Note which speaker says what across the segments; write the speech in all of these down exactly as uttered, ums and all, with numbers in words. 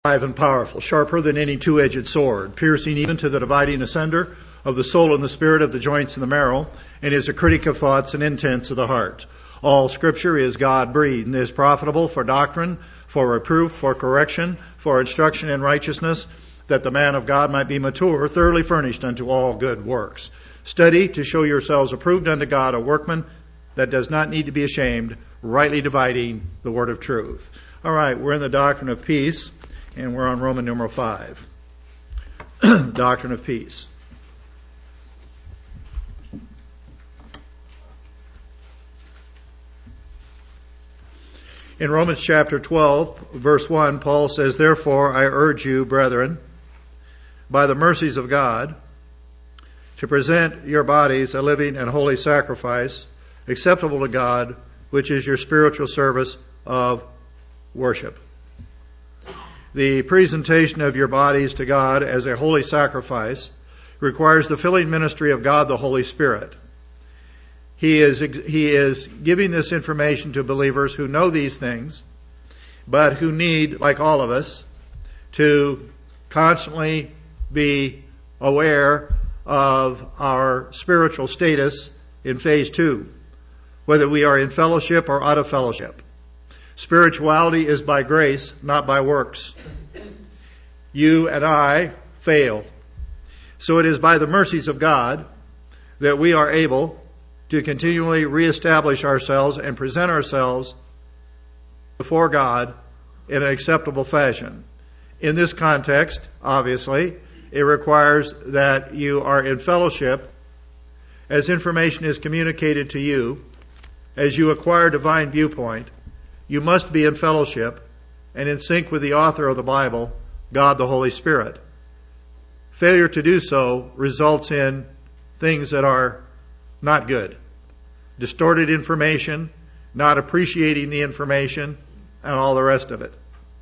Speaker 1: alive and powerful, sharper than any two-edged sword, piercing even to the dividing asunder of the soul and the spirit, of the joints and the marrow, and is a critic of thoughts and intents of the heart. All Scripture is God-breathed and is profitable for doctrine, for reproof, for correction, for instruction in righteousness, that the man of God might be mature, thoroughly furnished unto all good works. Study to show yourselves approved unto God, a workman that does not need to be ashamed, rightly dividing the word of truth. All right, we're in the doctrine of peace, and we're on Roman numeral five. Doctrine of peace. In Romans chapter twelve, verse one, Paul says, "Therefore I urge you, brethren, by the mercies of God, to present your bodies a living and holy sacrifice, acceptable to God, which is your spiritual service of worship." The presentation of your bodies to God as a holy sacrifice requires the filling ministry of God the Holy Spirit. He is, he is giving this information to believers who know these things, but who need, like all of us, to constantly be aware of our spiritual status in phase two, whether we are in fellowship or out of fellowship. Spirituality is by grace, not by works. You and I fail. So it is by the mercies of God that we are able to continually reestablish ourselves and present ourselves before God in an acceptable fashion. In this context, obviously, it requires that you are in fellowship as information is communicated to you, as you acquire divine viewpoint. You must be in fellowship and in sync with the author of the Bible, God the Holy Spirit. Failure to do so results in things that are not good. Distorted information, not appreciating the information, and all the rest of it.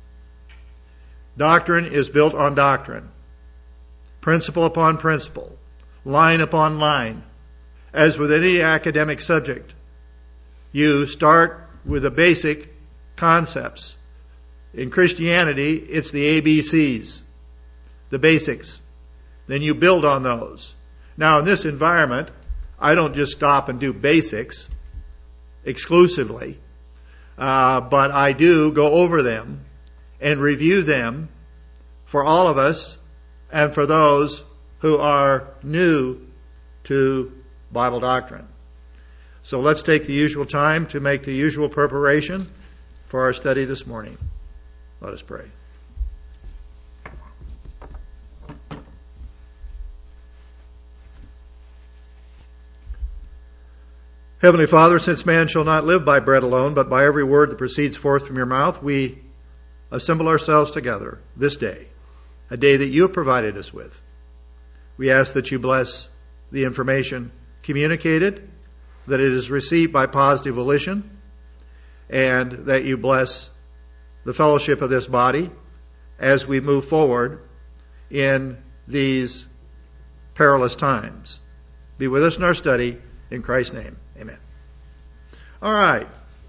Speaker 1: Doctrine is built on doctrine. Principle upon principle. Line upon line. As with any academic subject, you start with the basic concepts. In Christianity, it's the A B Cs, the basics. Then you build on those. Now, in this environment, I don't just stop and do basics exclusively, uh, but I do go over them and review them for all of us and for those who are new to Bible doctrine. So let's take the usual time to make the usual preparation for our study this morning. Let us pray. Heavenly Father, since man shall not live by bread alone, but by every word that proceeds forth from your mouth, we assemble ourselves together this day, a day that you have provided us with. We ask that you bless the information communicated, that it is received by positive volition, and that you bless the fellowship of this body as we move forward in these perilous times. Be with us in our study. In Christ's name, amen. All right.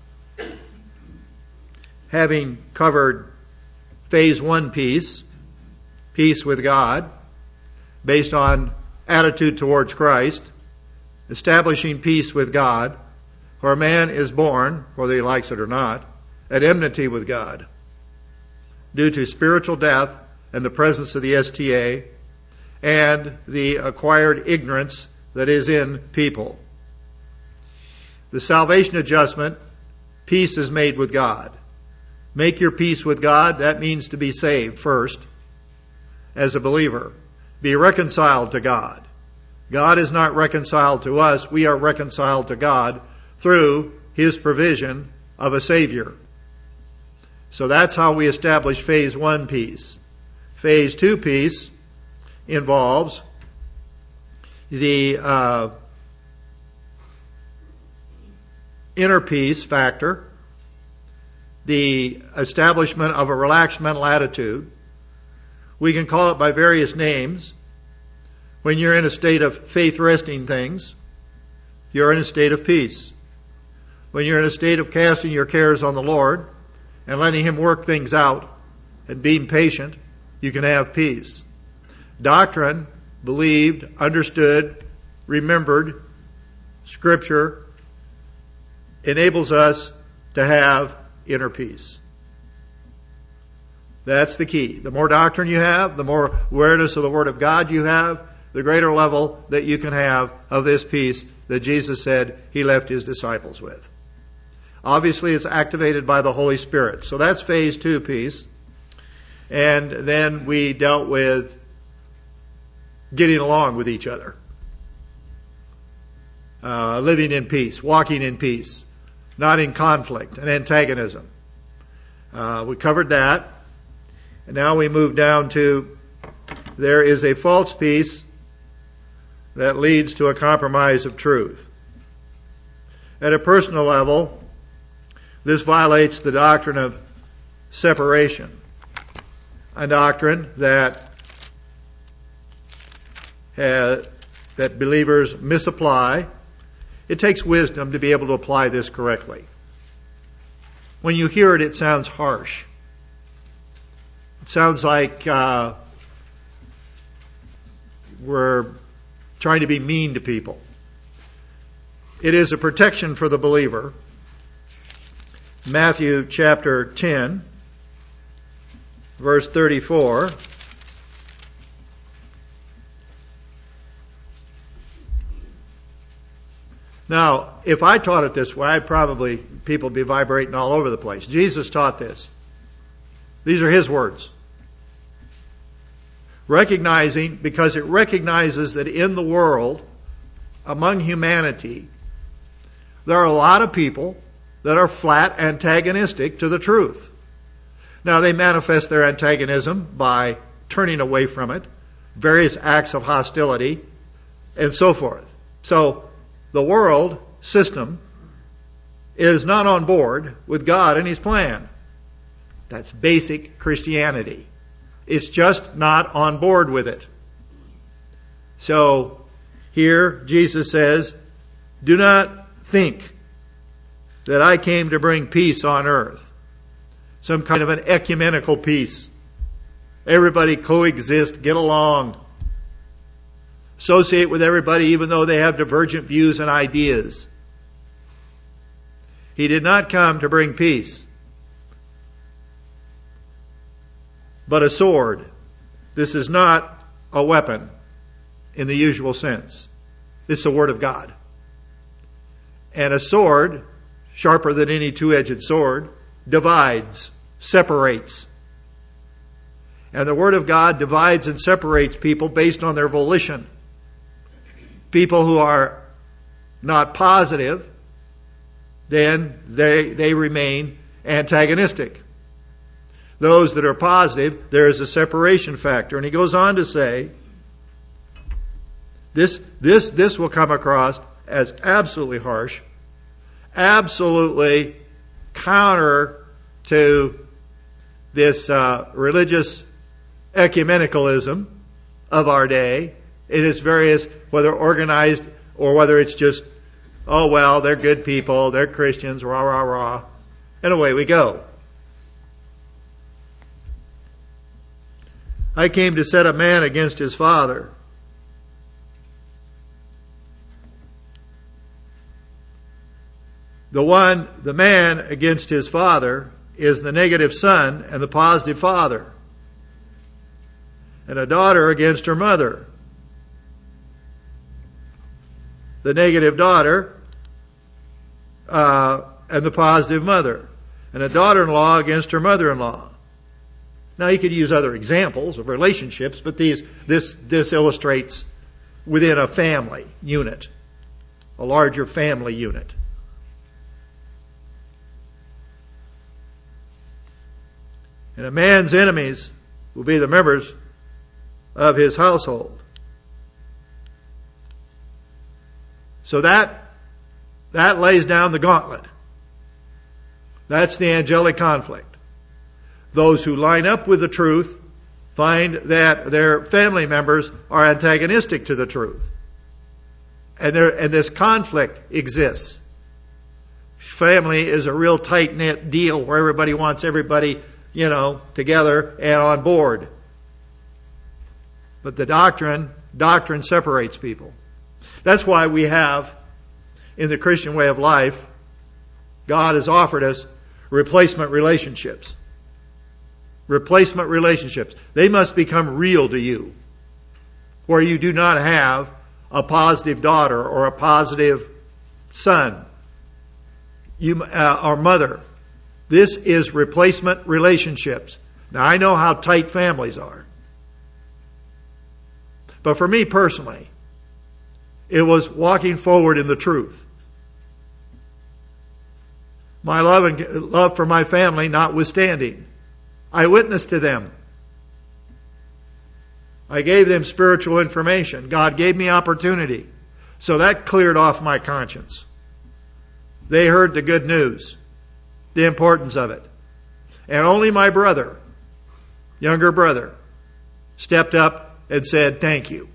Speaker 1: Having covered phase one peace, peace with God, based on attitude towards Christ, establishing peace with God, where man is born, whether he likes it or not, at enmity with God, due to spiritual death and the presence of the S T A and the acquired ignorance that is in people. The salvation adjustment, peace is made with God. Make your peace with God. That means to be saved first as a believer. Be reconciled to God. God is not reconciled to us. We are reconciled to God through His provision of a Savior. So that's how we establish phase one peace. Phase two peace involves the uh, inner peace factor, the establishment of a relaxed mental attitude. We can call it by various names. When you're in a state of faith resting things, you're in a state of peace. When you're in a state of casting your cares on the Lord and letting Him work things out, and being patient, you can have peace. Doctrine, believed, understood, remembered, Scripture, enables us to have inner peace. That's the key. The more doctrine you have, the more awareness of the Word of God you have, the greater level that you can have of this peace that Jesus said He left His disciples with. Obviously, it's activated by the Holy Spirit. So that's phase two peace. And then we dealt with getting along with each other. Uh, living in peace, walking in peace, not in conflict and antagonism. Uh, we covered that. And now we move down to there is a false peace that leads to a compromise of truth. At a personal level, this violates the doctrine of separation, a doctrine that has, that believers misapply. It takes wisdom to be able to apply this correctly. When you hear it, it sounds harsh. It sounds like uh, we're trying to be mean to people. It is a protection for the believer. Matthew chapter ten, verse thirty-four. Now, if I taught it this way, I'd probably, people would be vibrating all over the place. Jesus taught this. These are His words. Recognizing, because it recognizes that in the world, among humanity, there are a lot of people that are flat antagonistic to the truth. Now, they manifest their antagonism by turning away from it, various acts of hostility, and so forth. So, the world system is not on board with God and His plan. That's basic Christianity. It's just not on board with it. So, here Jesus says, do not think that I came to bring peace on earth. Some kind of an ecumenical peace. Everybody coexist, get along. Associate with everybody even though they have divergent views and ideas. He did not come to bring peace, but a sword. This is not a weapon in the usual sense. This is the Word of God. And a sword, sharper than any two-edged sword, divides, separates. And the Word of God divides and separates people based on their volition. People who are not positive, then they, they remain antagonistic. Those that are positive, there is a separation factor. And he goes on to say, this, this, this will come across as absolutely harsh, absolutely counter to this uh, religious ecumenicalism of our day in its various, whether organized or whether it's just, oh well, they're good people, they're Christians, rah, rah, rah. And away we go. I came to set a man against his father. The one, the man against his father is the negative son and the positive father. And a daughter against her mother. The negative daughter uh, and the positive mother. And a daughter-in-law against her mother-in-law. Now, you could use other examples of relationships, but these, this, this illustrates within a family unit, a larger family unit. And a man's enemies will be the members of his household. So that, that lays down the gauntlet. That's the angelic conflict. Those who line up with the truth find that their family members are antagonistic to the truth. And there, and this conflict exists. Family is a real tight-knit deal where everybody wants everybody you know, together and on board. But the doctrine, doctrine separates people. That's why we have, in the Christian way of life, God has offered us replacement relationships. Replacement relationships. They must become real to you, where you do not have a positive daughter or a positive son you, uh, or mother. This is replacement relationships. Now, I know how tight families are. But for me personally, it was walking forward in the truth. My love and love for my family notwithstanding, I witnessed to them. I gave them spiritual information. God gave me opportunity. So that cleared off my conscience. They heard the good news, the importance of it. And only my brother, younger brother, stepped up and said, thank you.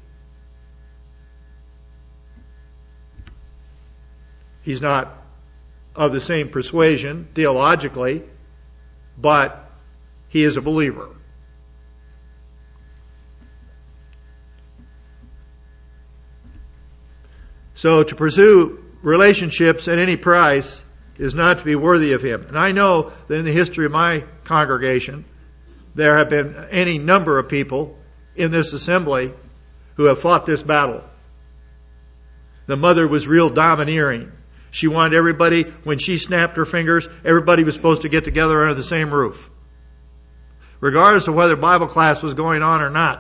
Speaker 1: He's not of the same persuasion theologically, but he is a believer. So to pursue relationships at any price is not to be worthy of him. And I know that in the history of my congregation, there have been any number of people in this assembly who have fought this battle. The mother was real domineering. She wanted everybody, when she snapped her fingers, everybody was supposed to get together under the same roof, regardless of whether Bible class was going on or not.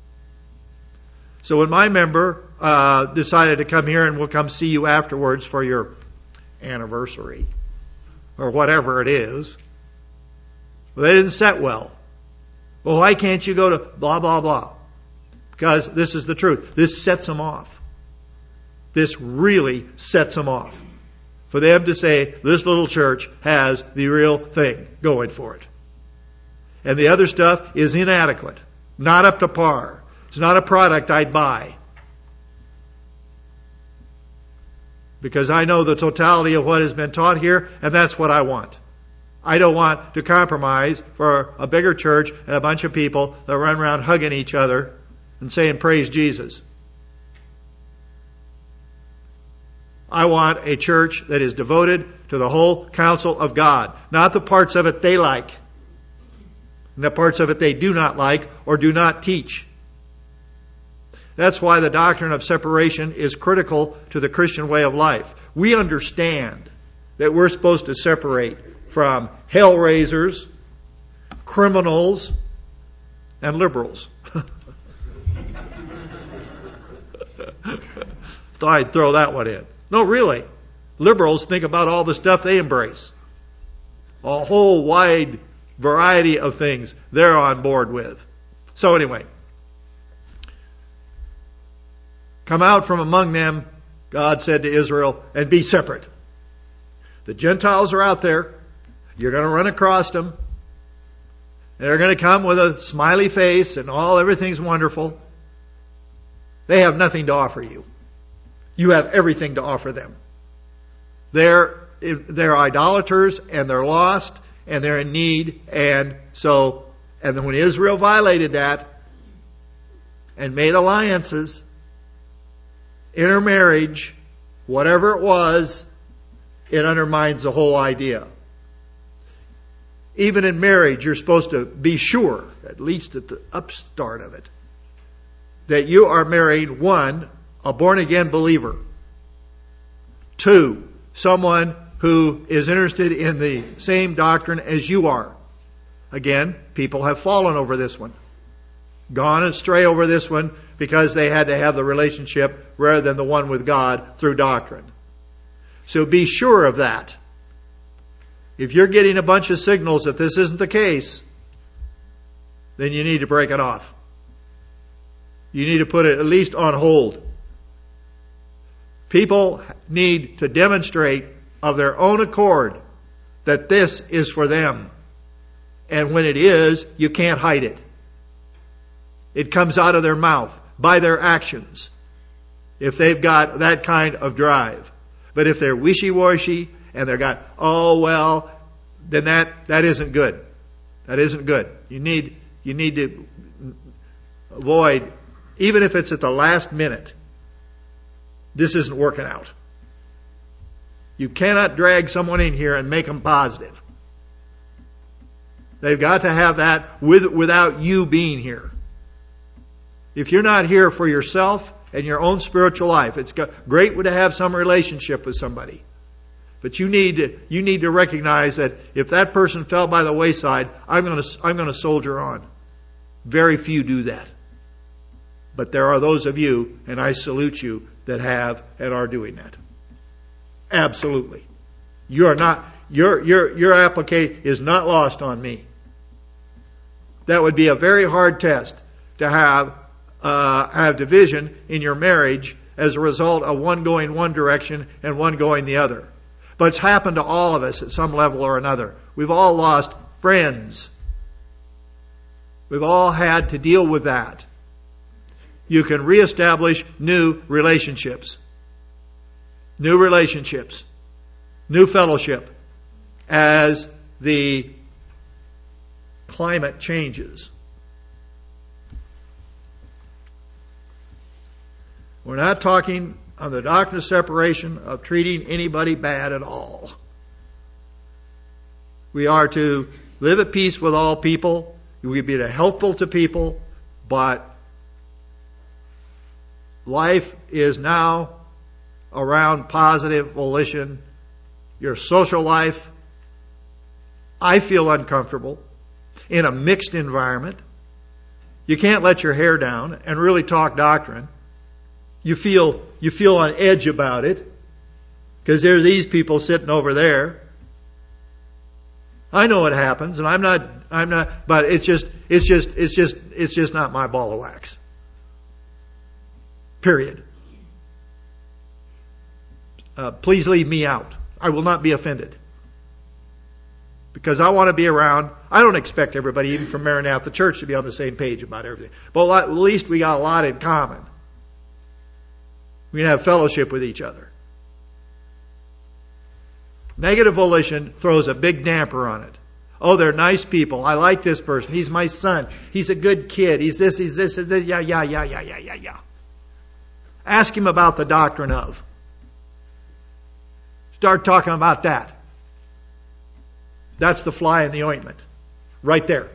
Speaker 1: So when my member uh, decided to come here and we'll come see you afterwards for your anniversary or whatever it is, well, they didn't set well. Well, why can't you go to blah, blah, blah? Because this is the truth. This sets them off. This really sets them off. For them to say, this little church has the real thing going for it. And the other stuff is inadequate. Not up to par. It's not a product I'd buy. Because I know the totality of what has been taught here, and that's what I want. I don't want to compromise for a bigger church and a bunch of people that run around hugging each other and saying, praise Jesus. I want a church that is devoted to the whole counsel of God, not the parts of it they like, and the parts of it they do not like or do not teach. That's why the doctrine of separation is critical to the Christian way of life. We understand that we're supposed to separate from hell-raisers, criminals, and liberals. Thought I'd throw that one in. No, really. Liberals think about all the stuff they embrace. A whole wide variety of things they're on board with. So anyway, come out from among them, God said to Israel, and be separate. The Gentiles are out there. You're going to run across them. They're going to come with a smiley face and all, everything's wonderful. They have nothing to offer you. You have everything to offer them. They're, they're idolaters and they're lost and they're in need. And so, and then when Israel violated that and made alliances, intermarriage, whatever it was, it undermines the whole idea. Even in marriage, you're supposed to be sure, at least at the upstart of it, that you are married, one, a born-again believer. Two, someone who is interested in the same doctrine as you are. Again, people have fallen over this one. Gone astray over this one because they had to have the relationship rather than the one with God through doctrine. So be sure of that. If you're getting a bunch of signals that this isn't the case, then you need to break it off. You need to put it at least on hold. People need to demonstrate of their own accord that this is for them. And when it is, you can't hide it. It comes out of their mouth by their actions, if they've got that kind of drive. But if they're wishy-washy and they've got, oh, well, then that, that isn't good. That isn't good. You need, you need to avoid, even if it's at the last minute, this isn't working out. You cannot drag someone in here and make them positive. They've got to have that with, without you being here. If you're not here for yourself and your own spiritual life, it's great to have some relationship with somebody. But you need to, you need to recognize that if that person fell by the wayside, I'm going to, I'm going to soldier on. Very few do that. But there are those of you, and I salute you, that have and are doing that. Absolutely. You are not, your, your, your application is not lost on me. That would be a very hard test to have, uh, have division in your marriage as a result of one going one direction and one going the other. But it's happened to all of us at some level or another. We've all lost friends. We've all had to deal with that. You can reestablish new relationships. New relationships. New fellowship. As the climate changes. We're not talking on the doctrine of separation of treating anybody bad at all. We are to live at peace with all people. We be helpful to people, but life is now around positive volition. Your social life, I feel uncomfortable in a mixed environment. You can't let your hair down and really talk doctrine. You feel, you feel on edge about it because there's these people sitting over there. I know it happens, and I'm not, I'm not, but it's just, it's just, it's just, it's just not my ball of wax. Period. Uh, please leave me out. I will not be offended. Because I want to be around. I don't expect everybody, even from Maranatha Church, to be on the same page about everything. But at least we got a lot in common. We can have fellowship with each other. Negative volition throws a big damper on it. Oh, they're nice people. I like this person. He's my son. He's a good kid. He's this, he's this, he's this. Yeah, yeah, yeah, yeah, yeah, yeah, yeah. Ask him about the doctrine of. Start talking about that. That's the fly in the ointment. Right there.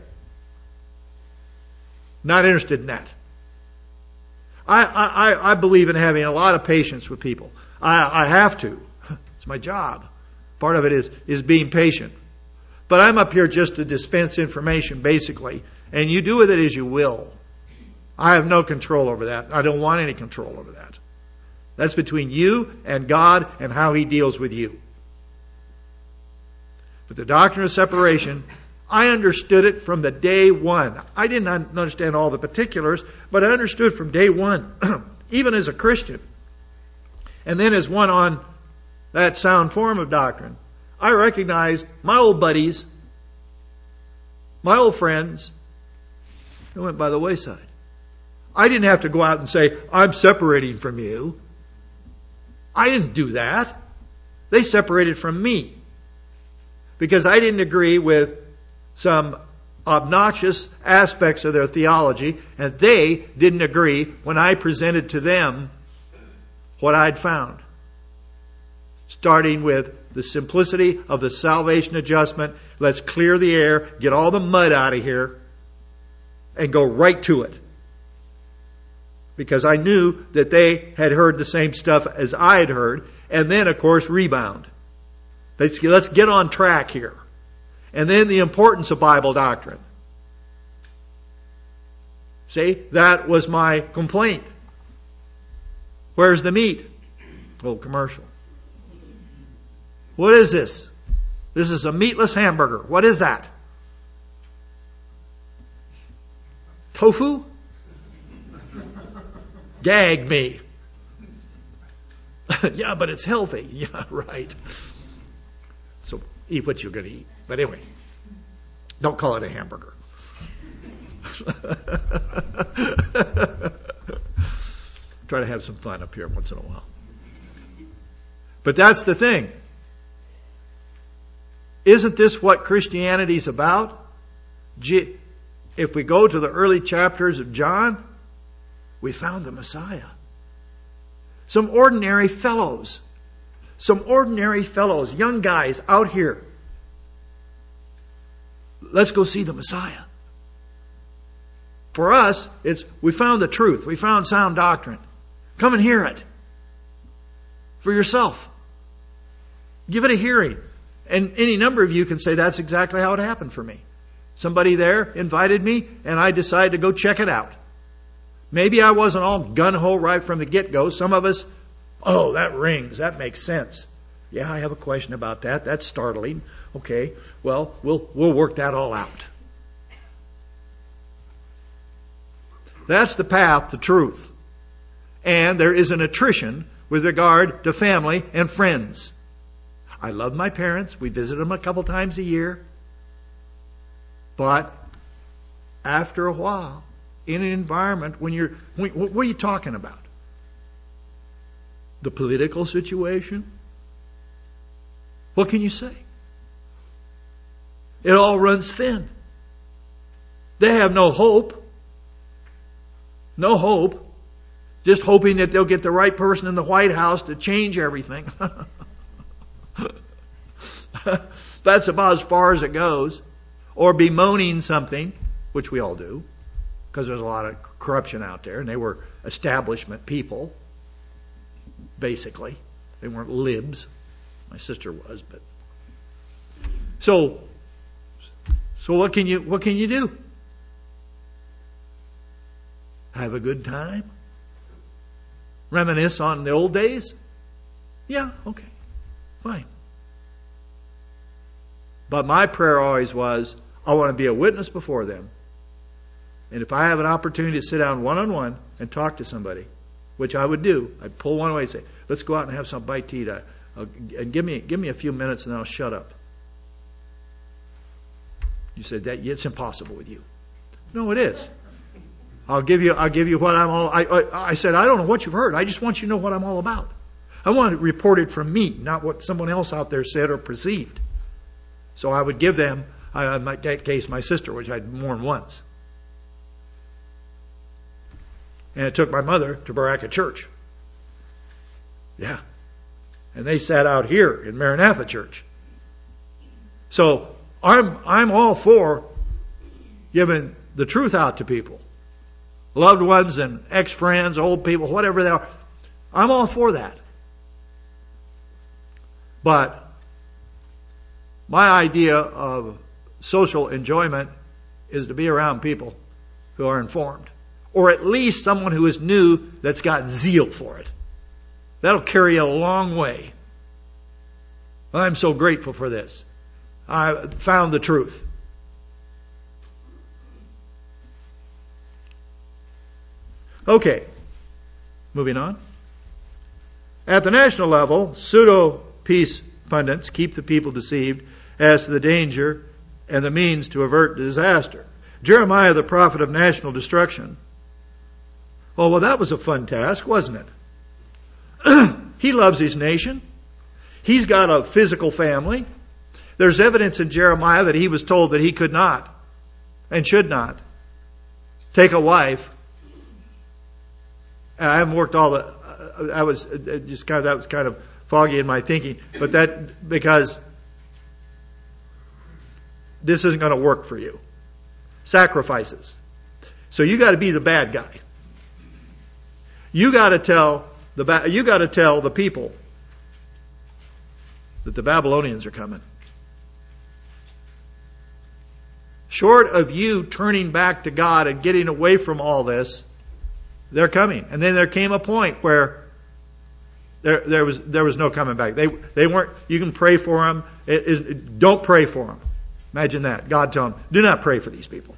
Speaker 1: Not interested in that. I, I, I believe in having a lot of patience with people. I, I have to. It's my job. Part of it is, is being patient. But I'm up here just to dispense information, basically. And you do with it as you will. I have no control over that. I don't want any control over that. That's between you and God and how He deals with you. But the doctrine of separation, I understood it from the day one. I didn't understand all the particulars, but I understood from day one, even as a Christian. And then as one on that sound form of doctrine, I recognized my old buddies, my old friends, who went by the wayside. I didn't have to go out and say, I'm separating from you. I didn't do that. They separated from me. Because I didn't agree with some obnoxious aspects of their theology, and they didn't agree when I presented to them what I'd found. Starting with the simplicity of the salvation adjustment. Let's clear the air, get all the mud out of here, and go right to it. Because I knew that they had heard the same stuff as I had heard, and then, of course, rebound. Let's, let's get on track here. And then the importance of Bible doctrine. See, that was my complaint. Where's the meat? Old commercial. What is this? This is a meatless hamburger. What is that? Tofu? Gag me. Yeah, but it's healthy. Yeah, right. So eat what you're going to eat. But anyway, don't call it a hamburger. Try to have some fun up here once in a while. But that's the thing. Isn't this what Christianity's about? If we go to the early chapters of John, we found the Messiah. Some ordinary fellows, some ordinary fellows, young guys out here. Let's go see the Messiah. For us, it's we found the truth. We found sound doctrine. Come and hear it for yourself. Give it a hearing. And any number of you can say that's exactly how it happened for me. Somebody there invited me and I decided to go check it out. Maybe I wasn't all gun-ho right from the get-go. Some of us, oh, that rings. That makes sense. Yeah, I have a question about that. That's startling. Okay, well, we'll we'll work that all out. That's the path to truth. And there is an attrition with regard to family and friends. I love my parents. We visit them a couple times a year. But after a while, in an environment when you're, what are you talking about? The political situation? What can you say? It all runs thin. They have no hope. No hope. Just hoping that they'll get the right person in the White House to change everything. That's about as far as it goes. Or bemoaning something, which we all do, because there's a lot of corruption out there, and they were establishment people, basically. They weren't libs. My sister was, but so so what can you what can you do? Have a good time? Reminisce on the old days? Yeah, okay. Fine. But my prayer always was, I want to be a witness before them. And if I have an opportunity to sit down one-on-one and talk to somebody, which I would do, I'd pull one away and say, let's go out and have some bite to eat. Uh, and give me, give me a few minutes and then I'll shut up. You said that it's impossible with you. No, it is. I'll give you, I'll give you what I'm all, I, I, I said, I don't know what you've heard. I just want you to know what I'm all about. I want it reported from me, not what someone else out there said or perceived. So I would give them, uh, in that case, my sister, which I'd mourned once. And it took my mother to Baraka Church. Yeah. And they sat out here in Maranatha Church. So I'm, I'm all for giving the truth out to people. Loved ones and ex-friends, old people, whatever they are. I'm all for that. But my idea of social enjoyment is to be around people who are informed. Or at least someone who is new that's got zeal for it. That'll carry you a long way. I'm so grateful for this. I found the truth. Okay. Moving on. At the national level, pseudo-peace pundits keep the people deceived as to the danger and the means to avert disaster. Jeremiah, the prophet of national destruction. Oh, well, that was a fun task, wasn't it? He loves his nation. He's got a physical family. There's evidence in Jeremiah that he was told that he could not and should not take a wife. And I haven't worked all the. I was just kind of that was kind of foggy in my thinking, but that because this isn't going to work for you. Sacrifices. So you got to be the bad guy. You got to tell the you got to tell the people that the Babylonians are coming. Short of you turning back to God and getting away from all this, they're coming. And then there came a point where there there was there was no coming back. They they weren't. You can pray for them. It, it, don't pray for them. Imagine that. God telling them, do not pray for these people.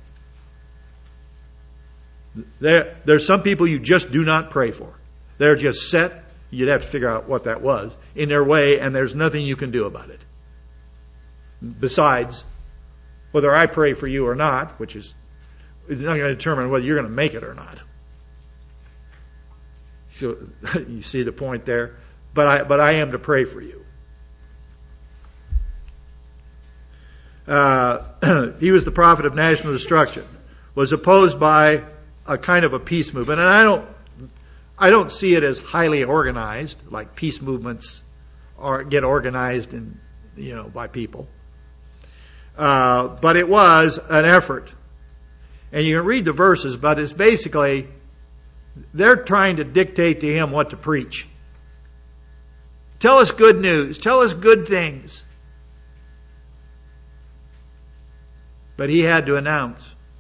Speaker 1: There, there's some people you just do not pray for. They're just set. You'd have to figure out what that was in their way, and there's nothing you can do about it. Besides, whether I pray for you or not, which is it's not going to determine whether you're going to make it or not. So you see the point there. But I, but I am to pray for you. uh, he was the prophet of national destruction, was opposed by a kind of a peace movement. And I don't, I don't see it as highly organized, like peace movements are, get organized and, you know, by people. Uh, but it was an effort. And you can read the verses, but it's basically, they're trying to dictate to him what to preach. Tell us good news. Tell us good things. But he had to announce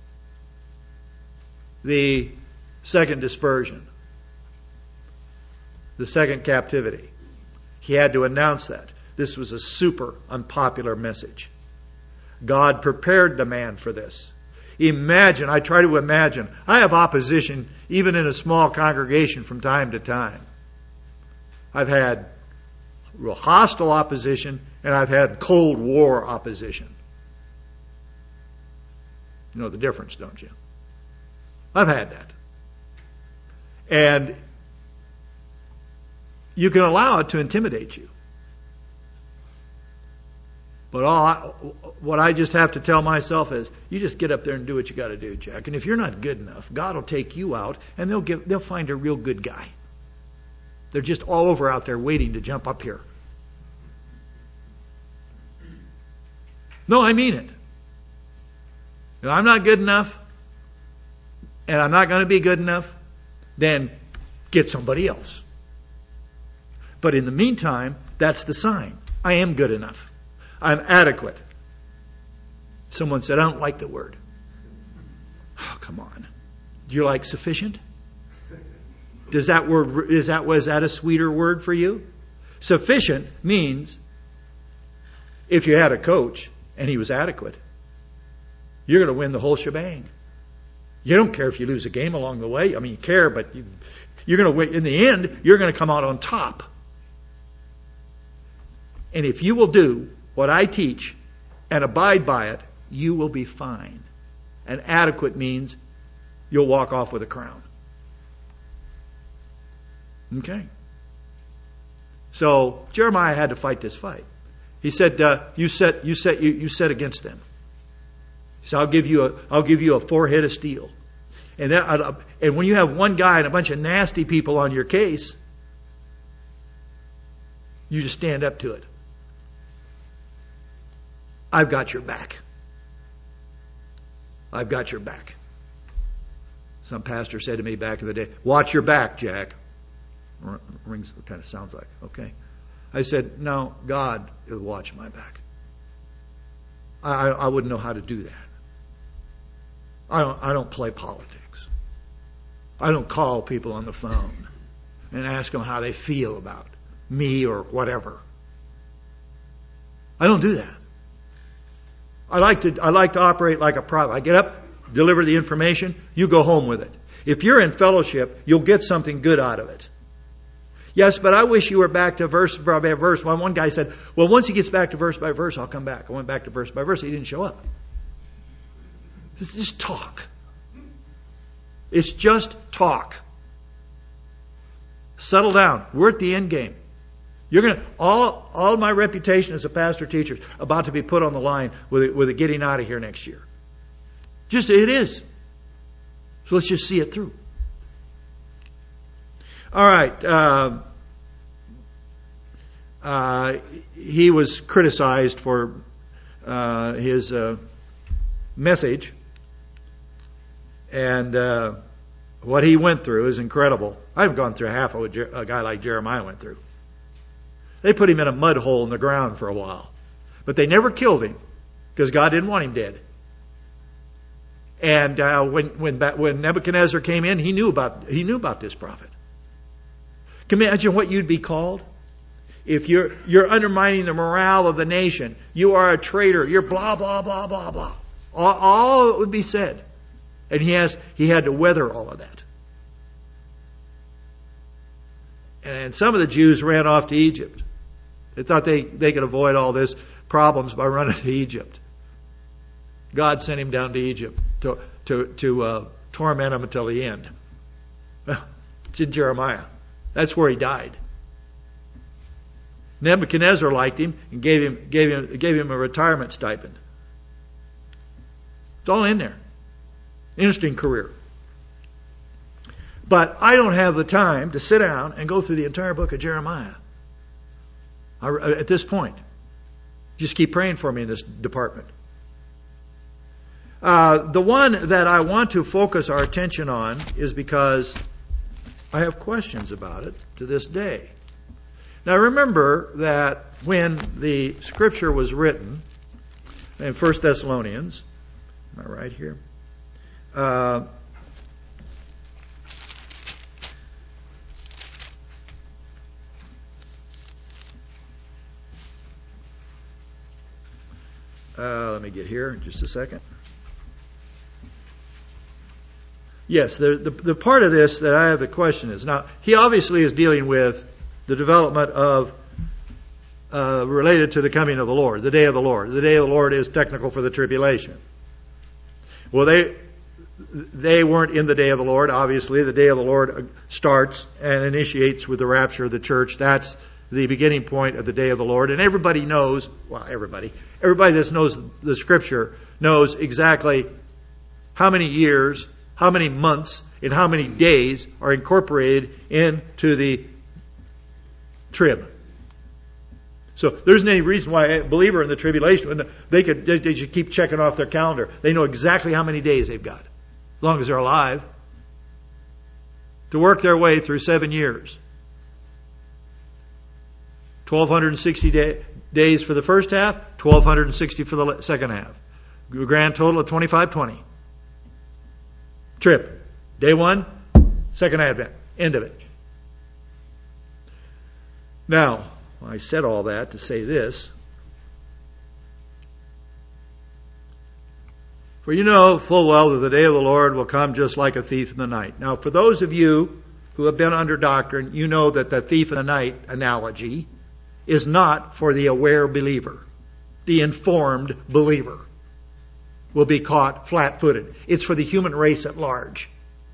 Speaker 1: the second dispersion, the second captivity. He had to announce that. This was a super unpopular message. God prepared the man for this. Imagine, I try to imagine, I have opposition even in a small congregation from time to time. I've had real hostile opposition and I've had Cold War opposition. You know the difference, don't you? I've had that. And you can allow it to intimidate you. But all I, what I just have to tell myself is, you just get up there and do what you got to do, Jack. And if you're not good enough, God will take you out, and they'll give, they'll find a real good guy. They're just all over out there waiting to jump up here. No, I mean it. If I'm not good enough, and I'm not going to be good enough, then get somebody else. But in the meantime, that's the sign. I am good enough. I'm adequate. Someone said, I don't like the word. Oh, come on. Do you like sufficient? Does that word, is that, was that a sweeter word for you? Sufficient means if you had a coach and he was adequate, you're going to win the whole shebang. You don't care if you lose a game along the way. I mean, you care, but you, you're going to win. In the end, you're going to come out on top. And if you will do what I teach and abide by it, you will be fine. And adequate means you'll walk off with a crown. Okay. So Jeremiah had to fight this fight. He said, uh, "You set, you set, you, you set against them. So I'll give you a, I'll give you a forehead of steel." And that, and when you have one guy and a bunch of nasty people on your case, you just stand up to it. I've got your back. I've got your back. Some pastor said to me back in the day, "Watch your back, Jack." Rings kind of sounds like, okay. I said, no, God will watch my back. I, I wouldn't know how to do that. I don't, I don't play politics. I don't call people on the phone and ask them how they feel about me or whatever. I don't do that. I like to, I like to operate like a prophet. I get up, deliver the information, you go home with it. If you're in fellowship, you'll get something good out of it. Yes, but I wish you were back to verse by verse. One, one guy said, well, once he gets back to verse by verse, I'll come back. I went back to verse by verse. He didn't show up. This is just talk. It's just talk. Settle down. We're at the end game. You're going to, all, all my reputation as a pastor teacher is about to be put on the line with it, with it getting out of here next year. Just, it is. So let's just see it through. All right. Uh, uh, he was criticized for uh, his uh, message. And uh, what he went through is incredible. I haven't gone through half of what Jer- a guy like Jeremiah went through. They put him in a mud hole in the ground for a while. But they never killed him because God didn't want him dead. And uh, when when when Nebuchadnezzar came in, he knew about he knew about this prophet. Can you imagine what you'd be called? If you're you're undermining the morale of the nation, you are a traitor, you're blah, blah, blah, blah, blah. All, all it would be said. And he has he had to weather all of that. And some of the Jews ran off to Egypt. They thought they, they could avoid all this problems by running to Egypt. God sent him down to Egypt to to, to uh, torment him until the end. Well, it's in Jeremiah. That's where he died. Nebuchadnezzar liked him and gave him gave him gave him a retirement stipend. It's all in there. Interesting career. But I don't have the time to sit down and go through the entire book of Jeremiah at this point. Just keep praying for me in this department. Uh, the one that I want to focus our attention on is because I have questions about it to this day. Now remember that when the scripture was written in First Thessalonians, am I right here? Uh, uh, let me get here in just a second. Yes, the, the the part of this that I have a question is, now, he obviously is dealing with the development of, uh, related to the coming of the Lord, the day of the Lord. The day of the Lord is technical for the tribulation. Well, they, they weren't in the day of the Lord, obviously. The day of the Lord starts and initiates with the rapture of the church. That's the beginning point of the day of the Lord. And everybody knows, well, everybody, everybody that knows the scripture knows exactly how many years, how many months, and how many days are incorporated into the trib. So there isn't any reason why a believer in the tribulation, they could they should keep checking off their calendar. They know exactly how many days they've got, as long as they're alive, to work their way through seven years. twelve sixty day, days for the first half, twelve sixty for the second half. A grand total of twenty-five twenty. Trip. Day one, second advent. End of it. Now, I said all that to say this. For you know full well that the day of the Lord will come just like a thief in the night. Now, for those of you who have been under doctrine, you know that the thief in the night analogy is not for the aware believer. The informed believer will be caught flat-footed. It's for the human race at large.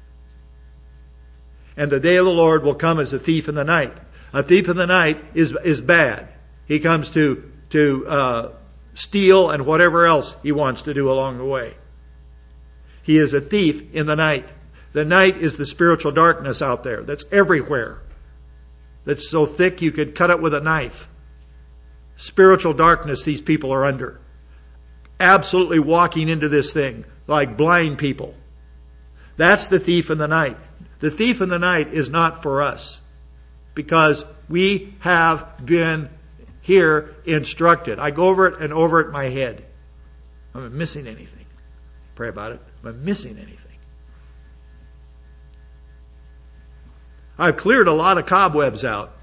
Speaker 1: And the day of the Lord will come as a thief in the night. A thief in the night is is bad. He comes to to uh, steal and whatever else he wants to do along the way. He is a thief in the night. The night is the spiritual darkness out there that's everywhere. That's so thick you could cut it with a knife. Spiritual darkness these people are under. Absolutely walking into this thing like blind people. That's the thief in the night. The thief in the night is not for us, because we have been here instructed. I go over it and over it in my head. Am I missing anything? Pray about it. Am I missing anything? I've cleared a lot of cobwebs out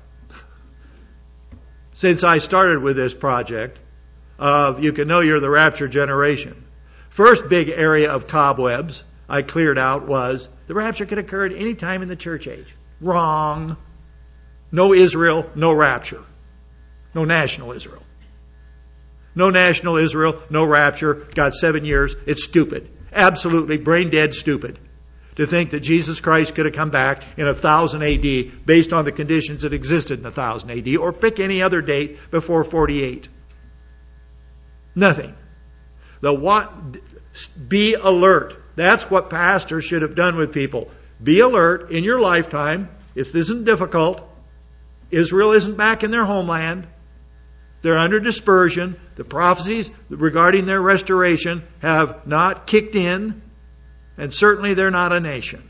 Speaker 1: since I started with this project of You Can Know You're the Rapture Generation. First big area of cobwebs I cleared out was the rapture could occur at any time in the church age. Wrong. No Israel, no rapture. No national Israel. No national Israel, no rapture. Got seven years. It's stupid. Absolutely brain dead stupid to think that Jesus Christ could have come back in one thousand A D based on the conditions that existed in one thousand A D, or pick any other date before forty-eight. Nothing. The what? Be alert. That's what pastors should have done with people. Be alert in your lifetime. This isn't difficult. Israel isn't back in their homeland. They're under dispersion. The prophecies regarding their restoration have not kicked in. And certainly they're not a nation.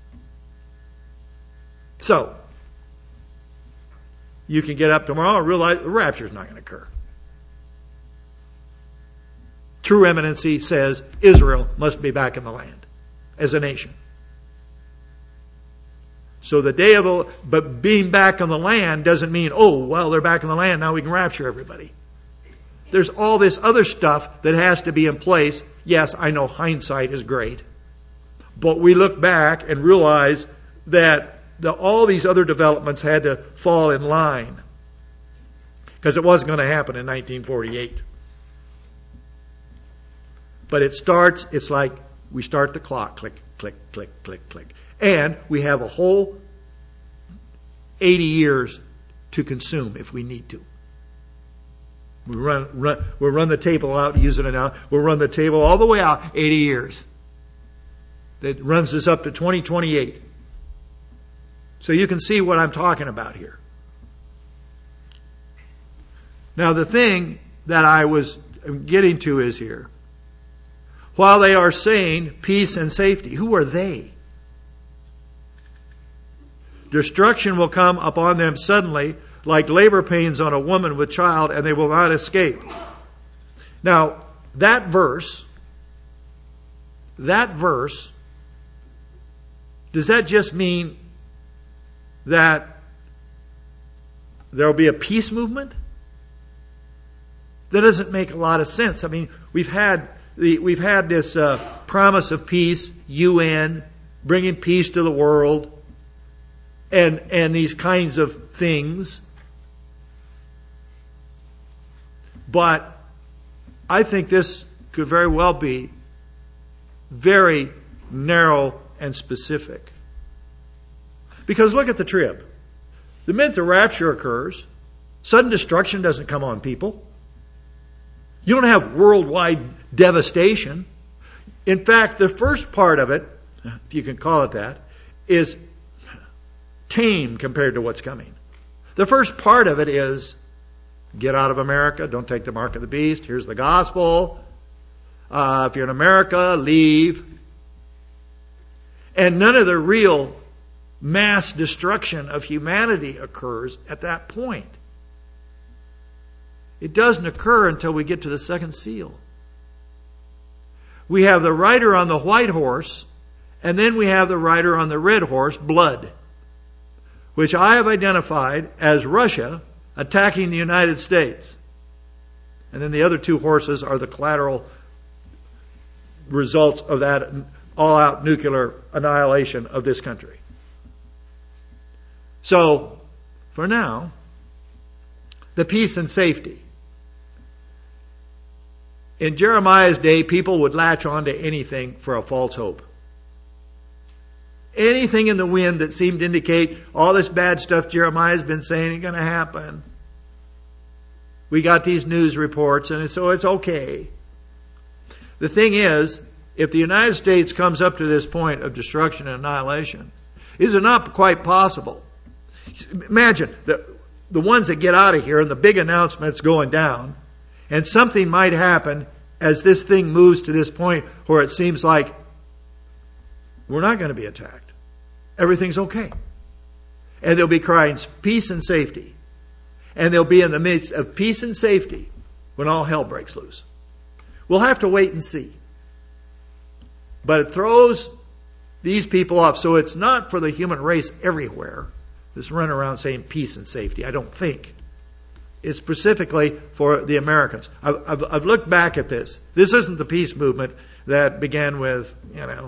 Speaker 1: So, you can get up tomorrow and realize the rapture is not going to occur. True eminency says Israel must be back in the land as a nation. So the day of the, but being back on the land doesn't mean, oh, well, they're back in the land, now we can rapture everybody. There's all this other stuff that has to be in place. Yes, I know hindsight is great. But we look back and realize that the, all these other developments had to fall in line. Because it wasn't going to happen in nineteen forty-eight. But it starts, it's like we start the clock, click, click, click, click, click. And we have a whole eighty years to consume if we need to. We run, run, we'll run the table out, using it now. We'll run the table all the way out, eighty years. That runs us up to twenty twenty-eight. So you can see what I'm talking about here. Now the thing that I was getting to is here. While they are saying peace and safety, who are they? Destruction will come upon them suddenly, like labor pains on a woman with child, and they will not escape. Now, that verse, that verse, does that just mean that there will be a peace movement? That doesn't make a lot of sense. I mean, we've had the, we've had this uh, promise of peace, U N, bringing peace to the world, and and these kinds of things. But I think this could very well be very narrow and specific. Because look at the trib. The minute the rapture occurs, sudden destruction doesn't come on people. You don't have worldwide devastation. In fact, the first part of it, if you can call it that, is tame compared to what's coming. The first part of it is, get out of America, don't take the mark of the beast, here's the gospel. Uh, if you're in America, leave. And none of the real mass destruction of humanity occurs at that point. It doesn't occur until we get to the second seal. We have the rider on the white horse, and then we have the rider on the red horse, blood, which I have identified as Russia attacking the United States. And then the other two horses are the collateral results of that all-out nuclear annihilation of this country. So, for now, the peace and safety. In Jeremiah's day, people would latch on to anything for a false hope. Anything in the wind that seemed to indicate all this bad stuff Jeremiah's been saying ain't going to happen. We got these news reports, and so it's okay. The thing is, if the United States comes up to this point of destruction and annihilation, is it not quite possible? Imagine the, the ones that get out of here and the big announcements going down, and something might happen as this thing moves to this point where it seems like we're not going to be attacked. Everything's okay. And they'll be crying peace and safety. And they'll be in the midst of peace and safety when all hell breaks loose. We'll have to wait and see. But it throws these people off. So it's not for the human race everywhere that's running around saying peace and safety. I don't think. It's specifically for the Americans. I've, I've, I've looked back at this. This isn't the peace movement that began with, you know,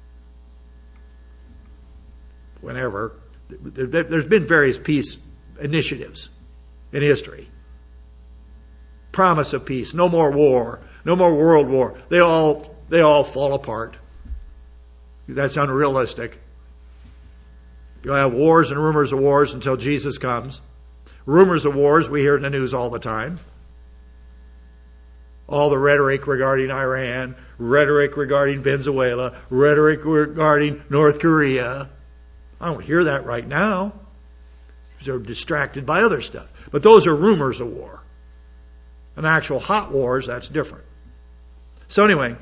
Speaker 1: whenever. There's been various peace initiatives in history. Promise of peace. No more war. No more world war. They all, they all fall apart. That's unrealistic. You'll have wars and rumors of wars until Jesus comes. Rumors of wars we hear in the news all the time. All the rhetoric regarding Iran, rhetoric regarding Venezuela, rhetoric regarding North Korea. I don't hear that right now. They're distracted by other stuff. But those are rumors of war. An actual hot wars, that's different. So anyway,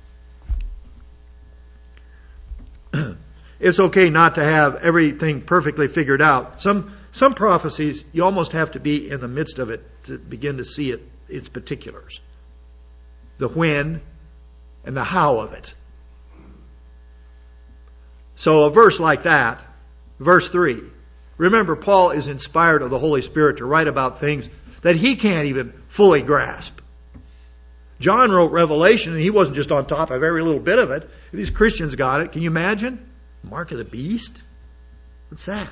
Speaker 1: it's okay not to have everything perfectly figured out. Some some prophecies, you almost have to be in the midst of it to begin to see it, its particulars. The when and the how of it. So a verse like that, verse three. Remember, Paul is inspired of the Holy Spirit to write about things that he can't even fully grasp. John wrote Revelation, and he wasn't just on top of every little bit of it. These Christians got it. Can you imagine? Mark of the beast? What's that?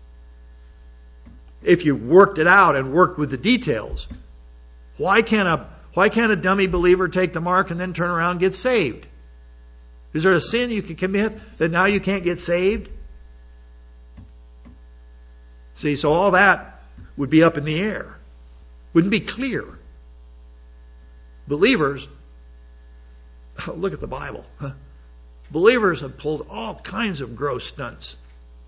Speaker 1: If you worked it out and worked with the details, why can't a why can't a dummy believer take the mark and then turn around and get saved? Is there a sin you can commit that now you can't get saved? See, so all that would be up in the air. Wouldn't be clear. Believers, look at the Bible. Huh? Believers have pulled all kinds of gross stunts.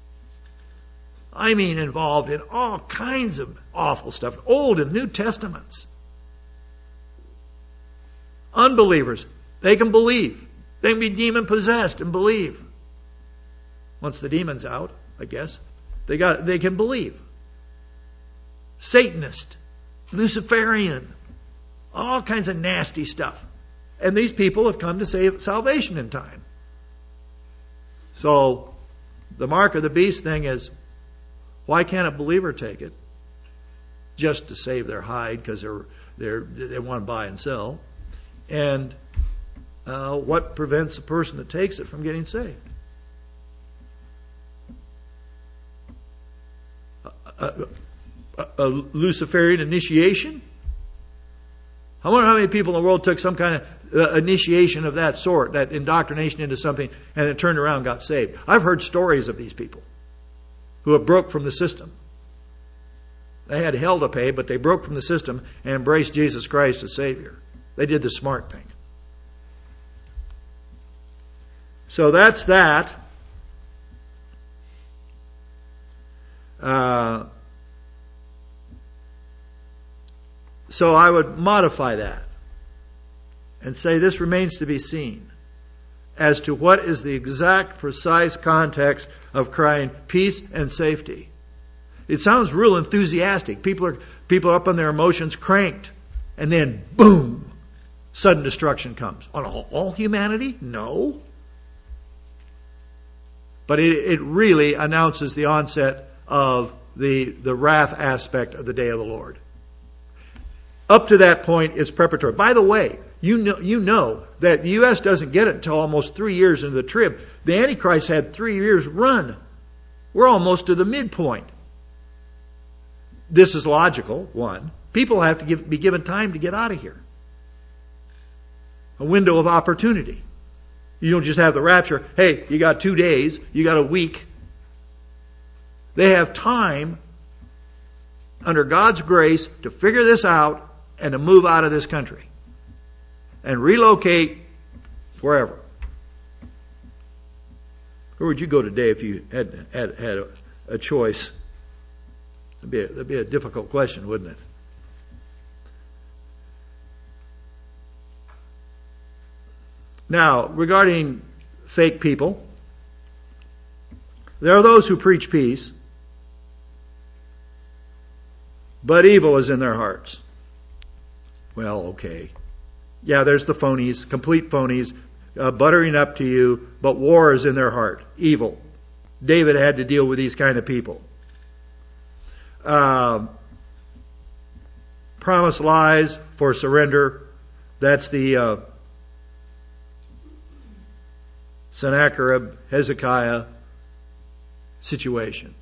Speaker 1: I mean, involved in all kinds of awful stuff, Old and New Testaments. Unbelievers, they can believe. They can be demon possessed and believe. Once the demon's out, I guess, they got they can believe. Satanist, Luciferian, all kinds of nasty stuff. And these people have come to save salvation in time. So the mark of the beast thing is, why can't a believer take it? Just to save their hide because they're they're they want to buy and sell. And uh, what prevents a person that takes it from getting saved? A, a, a Luciferian initiation? I wonder how many people in the world took some kind of uh, initiation of that sort, that indoctrination into something, and then turned around and got saved. I've heard stories of these people who have broke from the system. They had hell to pay, but they broke from the system and embraced Jesus Christ as Savior. They did the smart thing. So that's that. Uh, so I would modify that and say this remains to be seen as to what is the exact, precise context of crying peace and safety. It sounds real enthusiastic. People are people are up on their emotions, cranked, and then boom, sudden destruction comes. On all, all humanity? No. But it, it really announces the onset of the, the wrath aspect of the day of the Lord. Up to that point, it's preparatory. By the way, you know, you know that the U S doesn't get it until almost three years into the trib. The Antichrist had three years run. We're almost to the midpoint. This is logical, one. People have to give, be given time to get out of here. A window of opportunity. You don't just have the rapture. Hey, you got two days. You got a week. They have time under God's grace to figure this out and to move out of this country and relocate wherever. Where would you go today if you had had, had a, a choice? That'd be a, that'd be a difficult question, wouldn't it? Now, regarding fake people, there are those who preach peace, but evil is in their hearts. Well, okay. Yeah, there's the phonies, complete phonies, uh, buttering up to you, but war is in their heart. Evil. David had to deal with these kind of people. Uh, promise lies for surrender. That's the uh, Sennacherib, Hezekiah situation.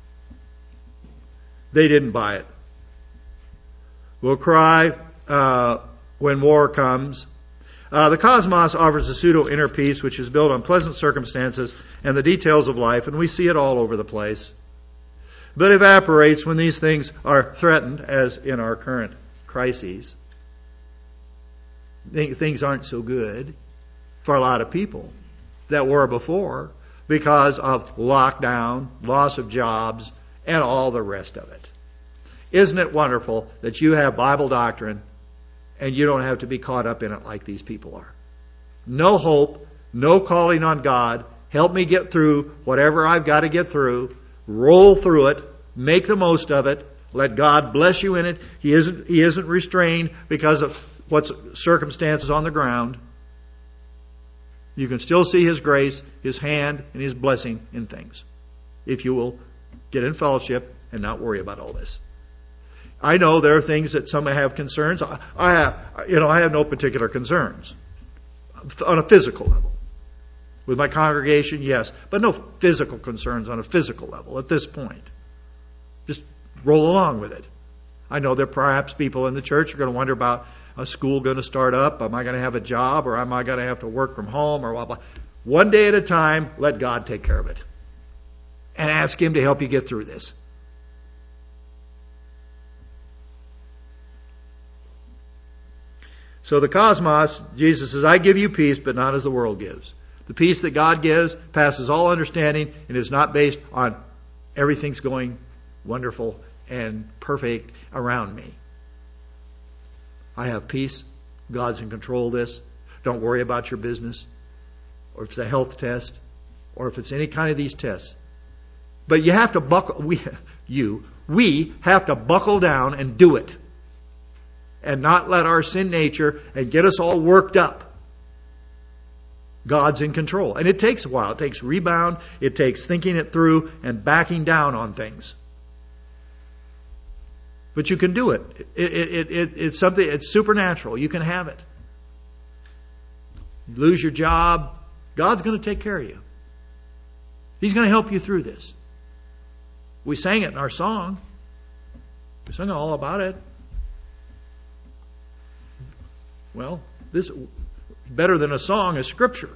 Speaker 1: They didn't buy it. We'll cry uh, when war comes. Uh, the cosmos offers a pseudo-inner peace which is built on pleasant circumstances and the details of life, and we see it all over the place. But evaporates when these things are threatened, as in our current crises. Things aren't so good for a lot of people that were before because of lockdown, loss of jobs, and all the rest of it. Isn't it wonderful that you have Bible doctrine and you don't have to be caught up in it like these people are? No hope, no calling on God. Help me get through whatever I've got to get through. Roll through it. Make the most of it. Let God bless you in it. He isn't, he isn't restrained because of what's circumstances on the ground. You can still see His grace, His hand, and His blessing in things. If you will get in fellowship and not worry about all this. I know there are things that some have concerns. I, I have, you know, I have no particular concerns on a physical level. With my congregation, yes, but no physical concerns on a physical level at this point. Just roll along with it. I know that perhaps people in the church are going to wonder about a school going to start up. Am I going to have a job, or am I going to have to work from home, or blah blah. One day at a time, let God take care of it, and ask Him to help you get through this. So the cosmos, Jesus says, I give you peace, but not as the world gives. The peace that God gives passes all understanding and is not based on everything's going wonderful and perfect around me. I have peace. God's in control of this. Don't worry about your business, or if it's a health test, or if it's any kind of these tests. But you have to buckle, we, you, we have to buckle down and do it. And not let our sin nature and get us all worked up. God's in control. And it takes a while. It takes rebound. It takes thinking it through and backing down on things. But you can do it. It, it, it. It's something, it's supernatural. You can have it. You lose your job. God's going to take care of you. He's going to help you through this. We sang it in our song. We sang all about it. Well, this better than a song is Scripture.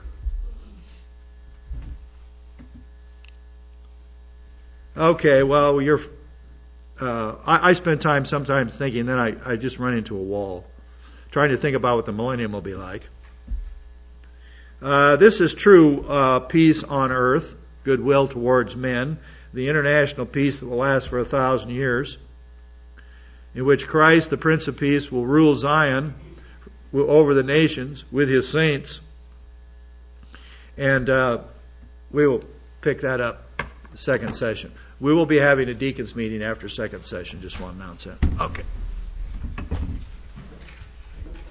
Speaker 1: Okay, well, you're. Uh, I, I spend time sometimes thinking, then I, I just run into a wall, trying to think about what the millennium will be like. Uh, this is true uh, peace on earth, goodwill towards men, the international peace that will last for a thousand years, in which Christ, the Prince of Peace, will rule Zion over the nations with His saints. And uh, we will pick that up second session. We will be having a deacons meeting after second session. Just want to announce that. Okay.